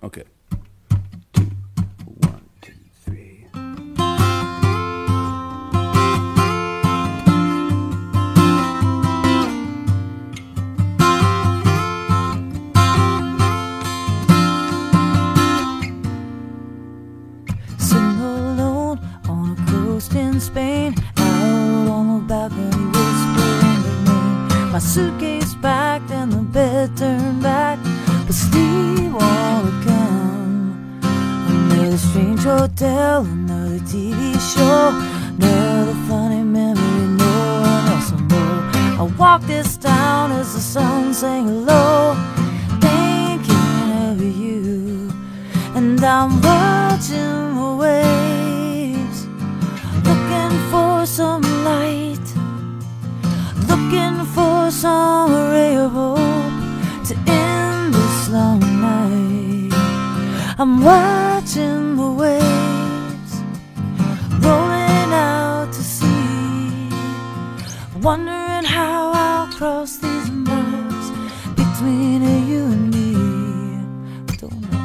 Okay. 2, 1, 2, 3. Sitting alone on a coast in Spain, out on the balcony whispering your name. My suitcase packed and the bed turned back, but sleep won't come. Another strange hotel, another TV show, another funny memory no one else will know. I walk this town as the sun sang hello, thinking of you, and I'm watching the waves, looking for some light, looking for some ray of hope to end this long night. I'm watching the waves rolling out to sea, wondering how I'll cross these miles between you and me. Don't know.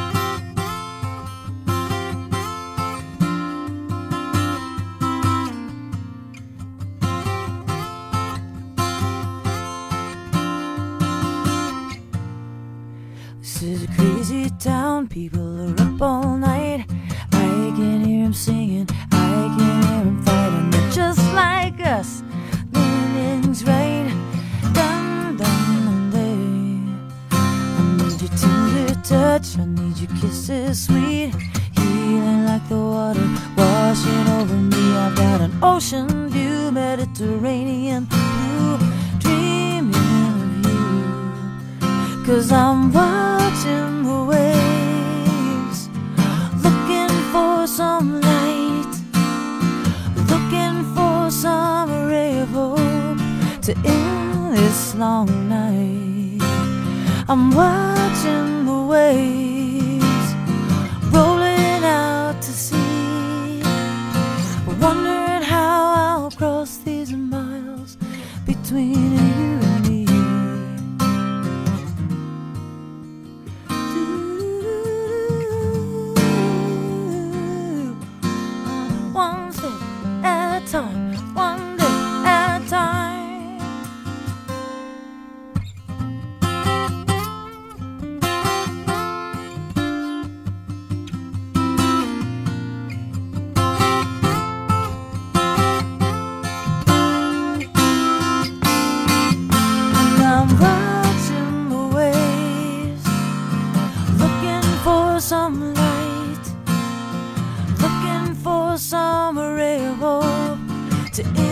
This is a crazy town, people are up all night. I can hear them singing, I can hear them fighting. They're just like us, meaning's right. Dun, dun, dun, day. I need your tender touch, I need your kisses sweet, healing like the water washing over me. I've got an ocean view, Mediterranean blue, dreaming of you, 'cause I'm watching the waves, looking for some light, looking for some ray of hope to end this long night. I'm watching the waves rolling out to sea, wondering how I'll cross these miles between you and me. One step at a time, one day at a time. And I'm watching the waves, looking for some light, looking for some ray of hope to